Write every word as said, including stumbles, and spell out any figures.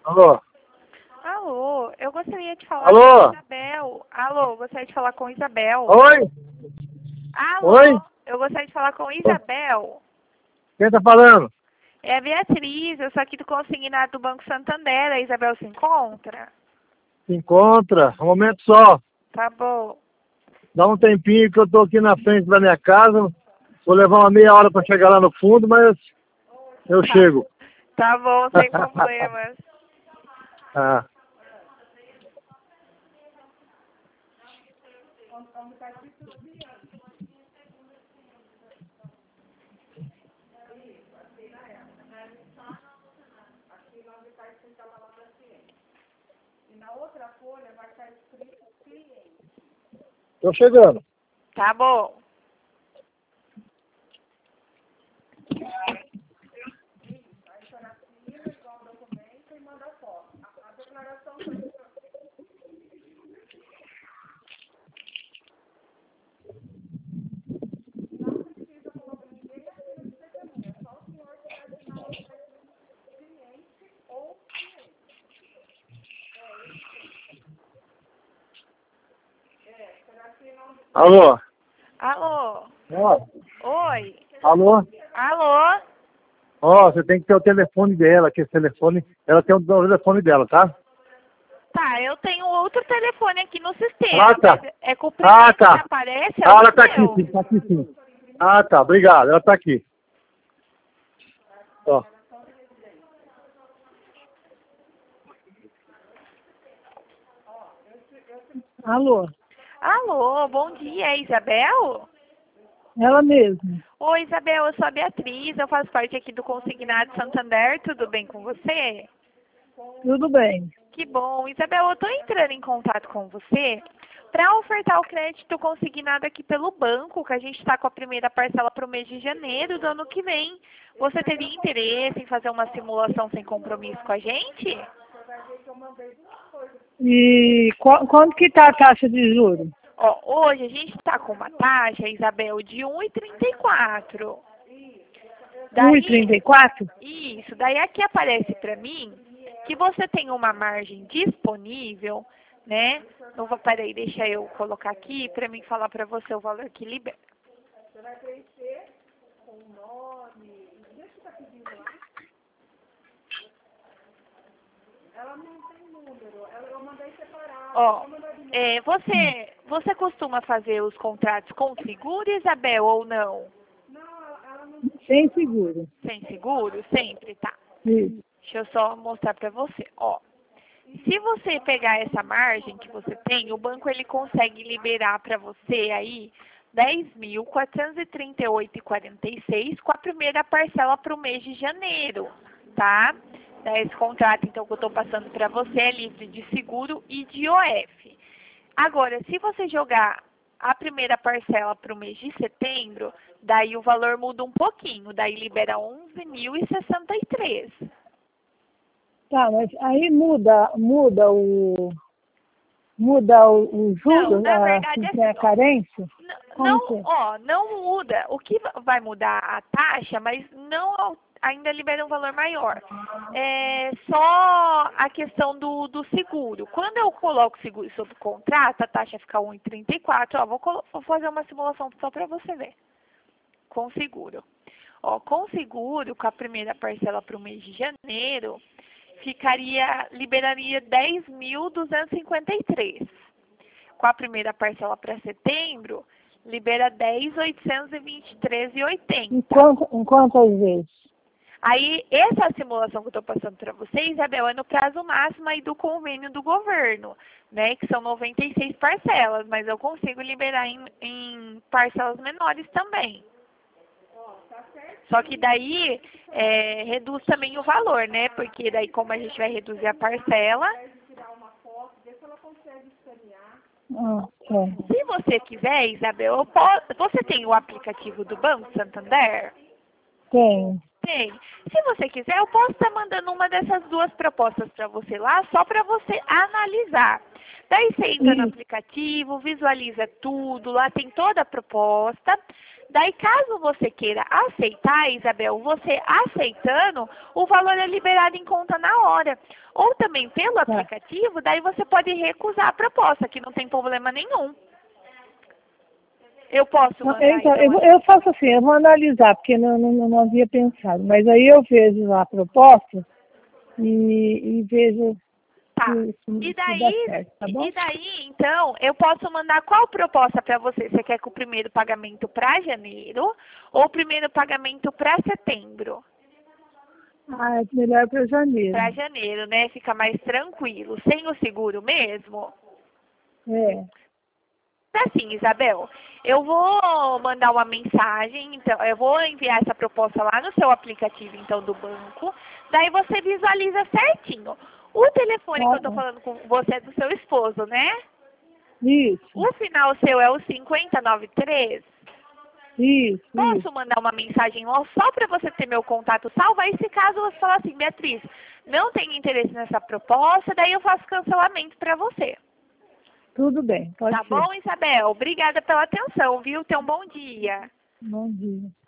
Alô? Alô, eu gostaria de falar Alô? com Isabel. Alô, gostaria de falar com Isabel. Oi? Alô, Oi? eu gostaria de falar com Isabel. Quem tá falando? É a Beatriz, eu sou aqui do consignado do Banco Santander. A Isabel se encontra? Se encontra. Um momento só. Tá bom. Dá um tempinho que eu tô aqui na frente da minha casa. Vou levar uma meia hora pra chegar lá no fundo, mas eu Tá, chego. tá bom, sem problemas. Ah. Tô chegando. Tá bom. Alô? Alô, Ó. oi. Alô? Alô, Ó, você tem que ter o telefone dela, que esse telefone, ela tem o telefone dela, tá? tá, eu tenho outro telefone aqui no sistema, Ah, tá. mas é que o primeiro Ah, que tá. aparece é Ah, o ela tá aqui seu. sim, tá aqui sim. Ah, tá, obrigado, ela tá aqui. Ó. Alô, Alô, bom dia, é Isabel? ela mesma. Oi, Isabel, eu sou a Beatriz, eu faço parte aqui do Consignado Santander, tudo bem com você? Tudo bem. Que bom. Isabel, eu estou entrando em contato com você para ofertar o crédito consignado aqui pelo banco, que a gente está com a primeira parcela para o mês de janeiro do ano que vem. Você teria interesse em fazer uma simulação sem compromisso com a gente? E qu quanto que tá a taxa de juros? Ó, hoje a gente está com uma taxa, Isabel, de um vírgula trinta e quatro. um e trinta e quatro? Isso, daí aqui aparece para mim que você tem uma margem disponível, né? Não vou, peraí, deixa eu colocar aqui para mim falar para você o valor que libera. Ó, é, você, você costuma fazer os contratos com seguro, Isabel, ou não? Sem seguro. Sem seguro? Sempre, tá. Isso. Deixa eu só mostrar para você. Ó, se você pegar essa margem que você tem, o banco ele consegue liberar para você aí dez mil quatrocentos e trinta e oito reais e quarenta e seis centavos com a primeira parcela para o mês de janeiro, tá? Esse contrato, então, que eu estou passando para você é livre de seguro e de O F. Agora, se você jogar a primeira parcela para o mês de setembro, daí o valor muda um pouquinho, daí libera onze mil e sessenta e três. Tá, mas aí muda, muda o muda o, o Não, juro, na a, verdade, assim, a assim, ó, carência? Como que não, é? ó, não muda. O que vai mudar a taxa, mas não ainda libera um valor maior. É só a questão do, do seguro. Quando eu coloco o seguro sob contrato, a taxa fica um vírgula trinta e quatro. Ó, vou, vou fazer uma simulação só para você ver. Com seguro. Ó, com seguro, com a primeira parcela para o mês de janeiro, ficaria, liberaria dez mil duzentos e cinquenta e três. Com a primeira parcela para setembro, libera dez mil oitocentos e vinte e três reais e oitenta centavos. Em, quanto, em quantas vezes? Aí, essa simulação que eu estou passando para você, Isabel, é no prazo máximo aí do convênio do governo, né? Que são noventa e seis parcelas, mas eu consigo liberar em, em parcelas menores também. Só que daí é, reduz também o valor, né? Porque daí como a gente vai reduzir a parcela. Ah, tá. Se você quiser, Isabel, eu posso, você tem o aplicativo do Banco Santander? Tem. Tem. Se você quiser, eu posso estar mandando uma dessas duas propostas para você lá, só para você analisar. Daí você entra no Isso. aplicativo, visualiza tudo, lá tem toda a proposta. Daí, caso você queira aceitar, Isabel, você aceitando, o valor é liberado em conta na hora. Ou também pelo Tá. aplicativo, daí você pode recusar a proposta, que não tem problema nenhum. Eu posso mandar, Então, eu, então, vou- eu faço assim, eu vou analisar, porque não, não, não havia pensado. Mas aí eu vejo lá a proposta e, e vejo tá. se, se, E se dá daí, certo, tá bom? e daí, então, eu posso mandar qual proposta para você? Você quer com o primeiro pagamento para janeiro ou o primeiro pagamento para setembro? Ah, é melhor para janeiro. Para janeiro, né? Fica mais tranquilo. Sem o seguro mesmo? É. Assim, Isabel, eu vou mandar uma mensagem, então, eu vou enviar essa proposta lá no seu aplicativo, então, do banco, daí você visualiza certinho. O telefone Tá que eu tô bom. falando com você é do seu esposo, né? Isso, O final seu é o cinquenta e noventa e três? isso, Posso isso. mandar uma mensagem lá só para você ter meu contato salvo? Aí, se caso você falar assim, Beatriz, não tenho interesse nessa proposta, daí eu faço cancelamento para você. Tudo bem, pode Tá ser. bom, Isabel? Obrigada pela atenção, viu? Tenha um bom dia. Bom dia.